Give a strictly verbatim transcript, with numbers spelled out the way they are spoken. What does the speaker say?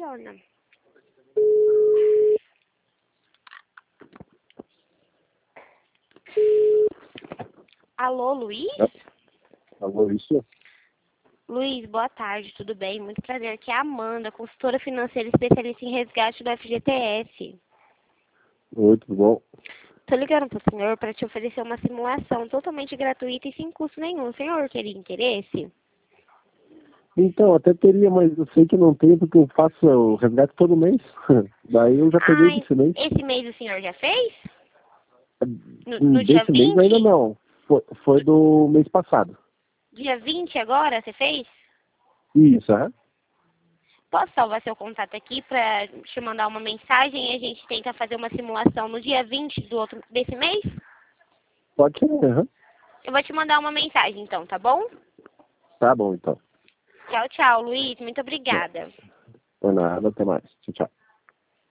Mariana. Alô, Luiz? Alô, isso? Luiz, boa tarde, tudo bem? Muito prazer. Aqui é a Amanda, consultora financeira especialista em resgate do F G T S. Oi, tudo bom? Tô ligando pro senhor para te oferecer uma simulação totalmente gratuita e sem custo nenhum. O senhor teria interesse? Então, até teria, mas eu sei que não tem porque eu faço o resgate todo mês. Daí eu já peguei Ah, desse mês. esse mês o senhor já fez? No, no dia Desse mês ainda vinte? não. Foi, foi do mês passado. Dia vinte agora, você fez? Isso, aham. Posso salvar seu contato aqui para te mandar uma mensagem e a gente tenta fazer uma simulação no dia vinte do outro, desse mês? Pode ser, aham. Eu vou te mandar uma mensagem então, tá bom? Tá bom, então. Tchau, tchau, Luiz. Muito obrigada. Não, não é nada, até mais. Tchau, tchau.